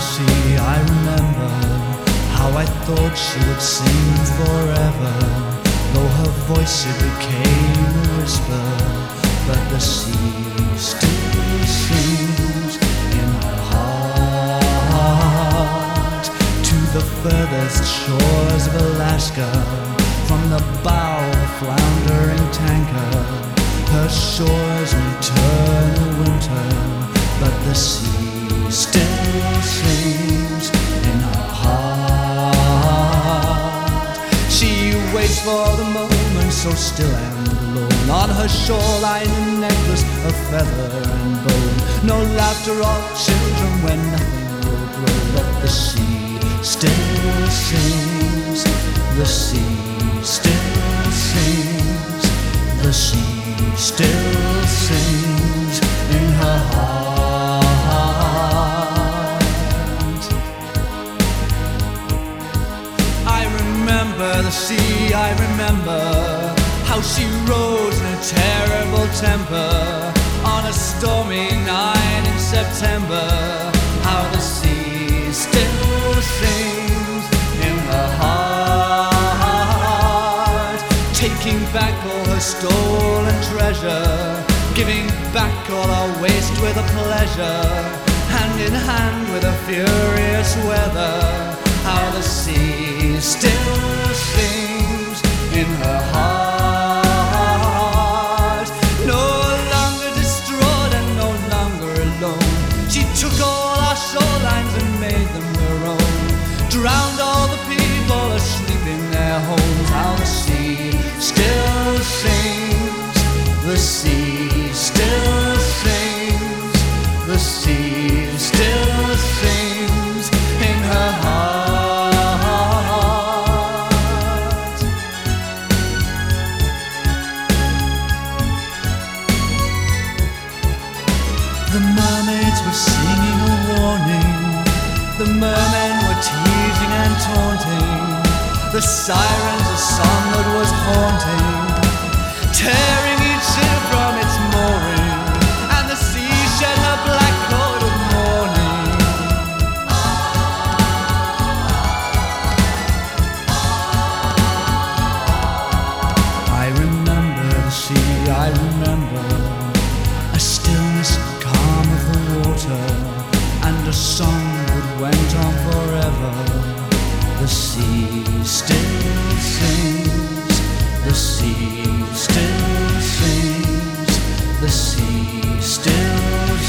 sea, I remember how I thought she would sing forever. Though her voice it became a whisper, but the sea still sings in her heart. To the furthest shores of Alaska, from the bow of a floundering tanker, her shores may turn to winter, but the sea still sings in her heart. She waits for the moment so still and alone. On her shoreline a necklace of feather and bone. No laughter of children when nothing will grow, but the sea still sings. The sea still sings. The sea still sings in her heart. I remember the sea, I remember how she rose in a terrible temper on a stormy night in September. How the sea still sings in her heart, taking back all her stolen treasure, giving back all our waste with a pleasure, hand in hand with a furious weather. How the sea still sings in her heart. No longer distraught and no longer alone, she took all our shorelines and made them her own, drowned all the people asleep in their homes. How the sea still sings. The sea still sings. The sea still sings in her heart. The mermaids were singing a warning. The mermen were teasing and taunting. The sirens a song that was haunting, tearing each ship from its mooring, and the sea shed her black coat of mourning. I remember the sea, I remember a stillness calm of the water, and a song that went on forever. The sea still sings. The sea still sings. The sea still